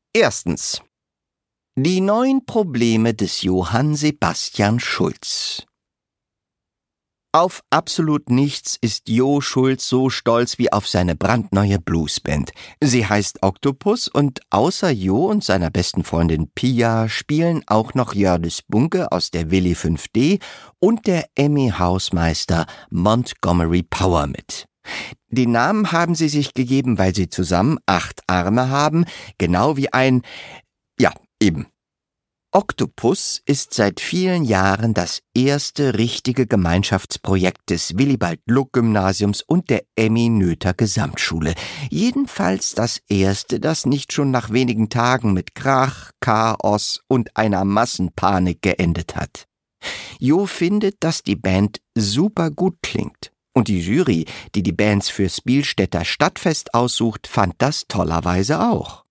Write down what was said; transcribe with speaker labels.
Speaker 1: Erstens. Die 9 Probleme des Johann Sebastian Schulz. Auf absolut nichts ist Jo Schulz so stolz wie auf seine brandneue Bluesband. Sie heißt Octopus und außer Jo und seiner besten Freundin Pia spielen auch noch Jördis Bunke aus der Willi 5D und der Emmy-Hausmeister Montgomery Power mit. Den Namen haben sie sich gegeben, weil sie zusammen 8 Arme haben, genau wie ein... ja, eben. Octopus ist seit vielen Jahren das erste richtige Gemeinschaftsprojekt des Willibald-Gluck-Gymnasiums und der Emmy-Noether Gesamtschule. Jedenfalls das erste, das nicht schon nach wenigen Tagen mit Krach, Chaos und einer Massenpanik geendet hat. Jo findet, dass die Band super gut klingt. Und die Jury, die die Bands fürs Spielstädter Stadtfest aussucht, fand das tollerweise auch.